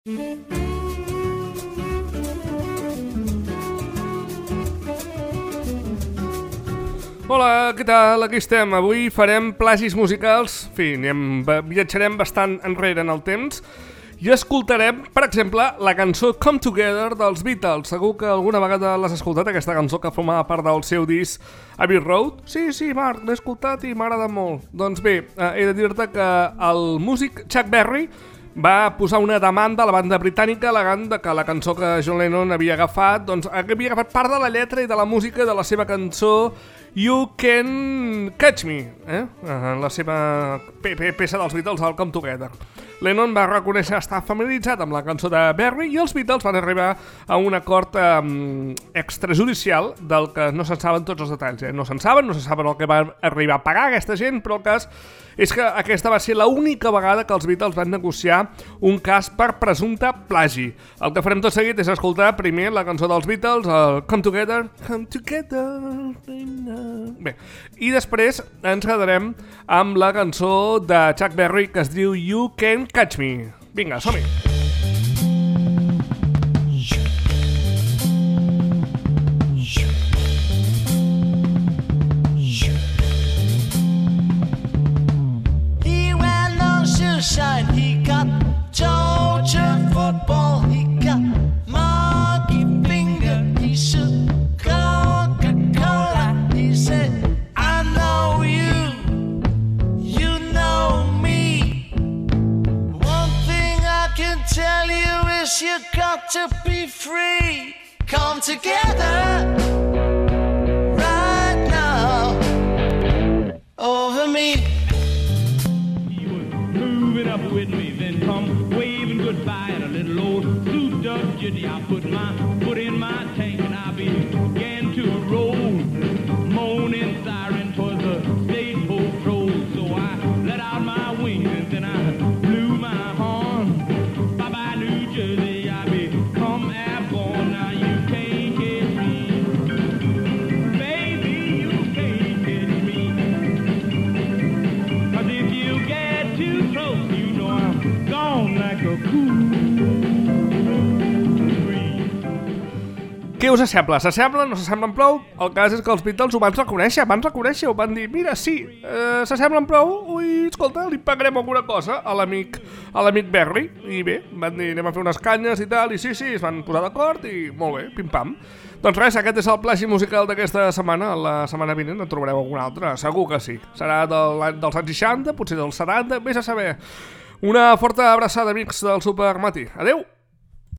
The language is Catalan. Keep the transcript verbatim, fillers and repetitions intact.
Hola, què tal? Aquí estem. Avui farem plagis musicals. En fi, anem, viatjarem bastant enrere en el temps i escoltarem, per exemple, la cançó Come Together dels Beatles. Segur que alguna vegada l'has escoltat, aquesta cançó que formava part del seu disc Abbey Road. Sí, sí, Marc, l'he escoltat i m'agrada molt. Doncs bé, eh, he de dir-te que el músic Chuck Berry va posar una demanda a la banda britànica al·legant que la cançó que John Lennon havia agafat, doncs havia agafat part de la lletra i de la música de la seva cançó You Can Catch Me, eh? la seva peça dels Beatles, el Come Together. Lennon va reconèixer estar familiaritzat amb la cançó de Berry i els Beatles van arribar a un acord um, extrajudicial del que no se'n saben tots els detalls. Eh? No se'n saben, no se saben el que va arribar a pagar aquesta gent, però el cas és que aquesta va ser l'única vegada que els Beatles van negociar un cas per presumpte plagi. El que farem tot seguit és escoltar primer la cançó dels Beatles, el Come Together, Come Together. Bé, i després ens quedarem amb la cançó de Chuck Berry que es diu You Can Catch Me. Vinga, som-hi! He ran no shoeshine, he got Georgia football, he got monkey finger, he should Coca-Cola, he said, I know you, you know me. One thing I can tell you is you got to be free. Come together right now over me. He was moving up with me, then come waving goodbye at a little old souped-up jitney. I put my foot in my tank and I began to roll. Moaning siren for the state patrol. So I let out my wings and then I blew my horn. Bye-bye New Jersey, I become airborne. Now you can't catch me. Baby, you can't catch me. 'Cause if you get too close, you know I'm gone like a cool breeze. Què us sembla? S'assemblen? No s'assemblen prou? El cas és que els Beatles ho van reconèixer, van reconèixer, ho van dir, mira, sí, eh, s'assemblen prou? Ui, escolta, li pagarem alguna cosa a l'amic a l'amic Berry. I bé, van dir, anem a fer unes canyes i tal, i sí, sí, es van posar d'acord i molt bé, pim-pam. Doncs res, aquest és el plagi musical d'aquesta setmana. La setmana vinent en trobareu algun altre, segur que sí. Serà del, dels anys seixanta, potser dels setanta, vés a saber. Una forta abraçada, amics del Super Mati. Adeu!